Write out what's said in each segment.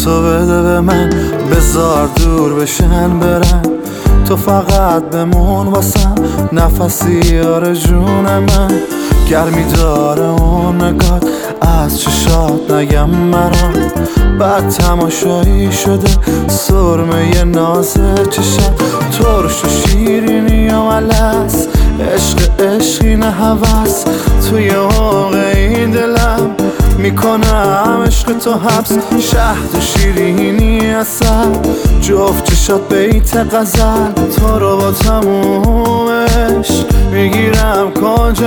تو بده به من، بذار دور بشن برن، تو فقط بمون واسم، نفسی آرزون من. گرمی داره اون نگات از چشات، نگم مرام بعد تماشایی شده سرمه ناز چشات. ترش و شیرینی و ملس، عشق عشقی نه هوس، توی عمق این دلم میکنم عشق تو حبس. شهد و شیرینی اصل، جفت چشات بیت غزل، تو رو با تمومش میگیرم کنج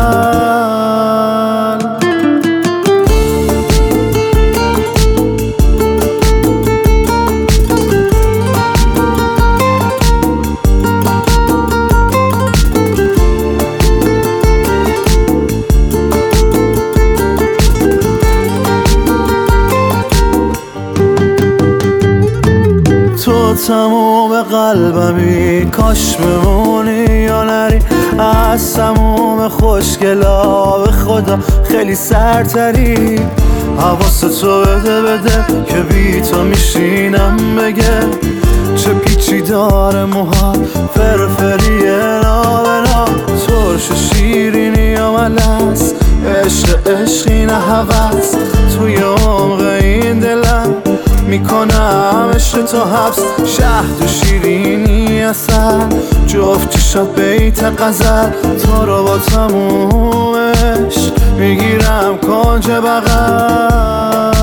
بغل. تو تموم قلبمی، کاش بمونی یا نری، از تموم خوشگلا به خدا خیلی سرتری. حواست تو بده که بی تو میشینم بگه، چه پیچی داره موها فرفریه نابنا. ترش و شیرینی و ملس، عشق عشقی نه هوس، توی عمق این دلم میکنم عشق تو حبس. شهد و شیرینی اصل، جفت چشات بیت غزل، تو رو با تمومش میگیرم کنج بغل.